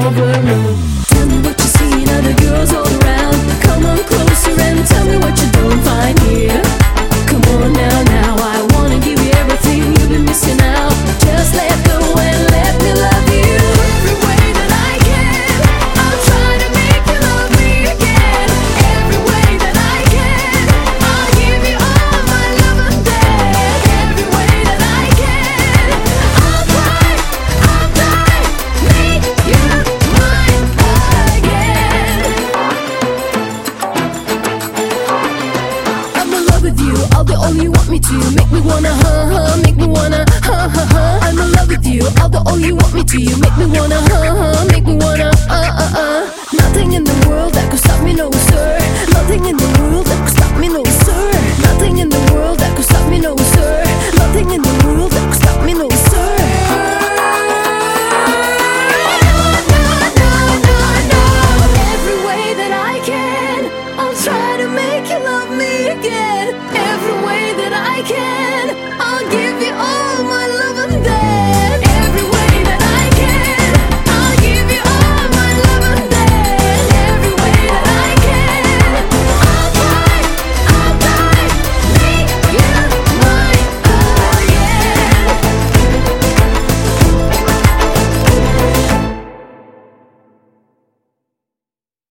over me. Tell me what you see in other girls all around. Come on closer and tell me what you don't find here. Come on now, now, I wanna give you everything you've been missing out. Just let go and let me love you. Every way that I can, I'll try to make you love me again. Every way that I can, I'll give you all my love and then. Every way that I can, I'll try, I'll die, make you mine again. I'm in love with you, I'll do all you want me to. Make me wanna make me wanna I'm in love with you, I'll do all you want me to. You make me wanna